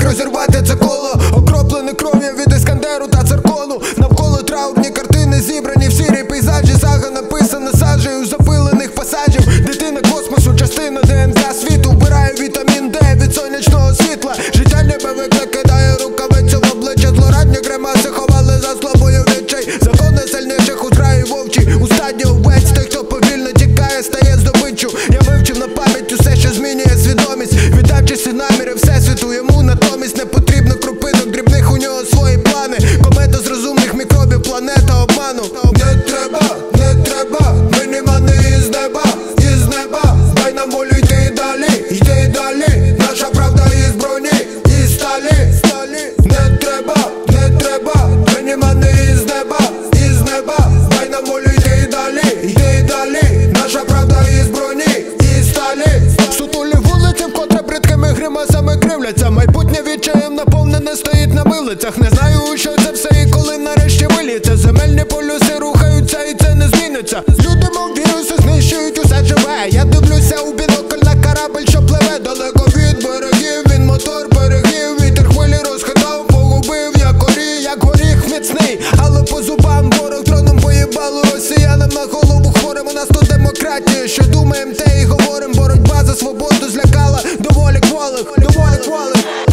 розірвати це коло, окроплене кров'ю від Іскандеру та циркону. Навколо траурні картини зібрані в сірій пейзажі. Сага написана саджею запилених пасажів. Дитина космосу, частина ДНК світу. Вбирає вітамін Д від сонячного світла. Життя небе кидає рукавицю в обличчя. Злорадні гримаси ховали за злобою відчай. Закони сильніших у зграї вовчій. У стадні овець тих, хто повільно тікає, стає здобиччю. Я вивчив на пам'ять усе, що змінює свідомість. Віддавшись наміри всесвіту, йому натомість не потрібно крупинок дрібних, у нього свої плани. Комета з розумних мікробів, планета обману. Не треба, не треба, мені мани із неба, дай нам волю йти далі, наша правда із броні, із сталі. Не треба, не треба, мені мани із неба, дай нам волю йти далі, наша правда із броні, із сталі. Сутулі вулиці, вкотре бридкими гримасами кривляться. Майбутнє відчаєм наповнене стоїть на милицях. Не знаю, у що це все і коли нарешті виліться. Земельні полюси рухаються і це не зміниться. Люди, мов віруси, знищують усе живе. Я дивлюся у бінокль на корабль, що пливе далеко від берегів. Він мотор берегів, вітер хвилі розхитав, погубив, як горіх міцний. Але по зубам ворог троном поїбало росіянам на голову хворим. У нас тут демократія, що думаєм, те і говорим. Боротьба за свободу злякала доволі кволих.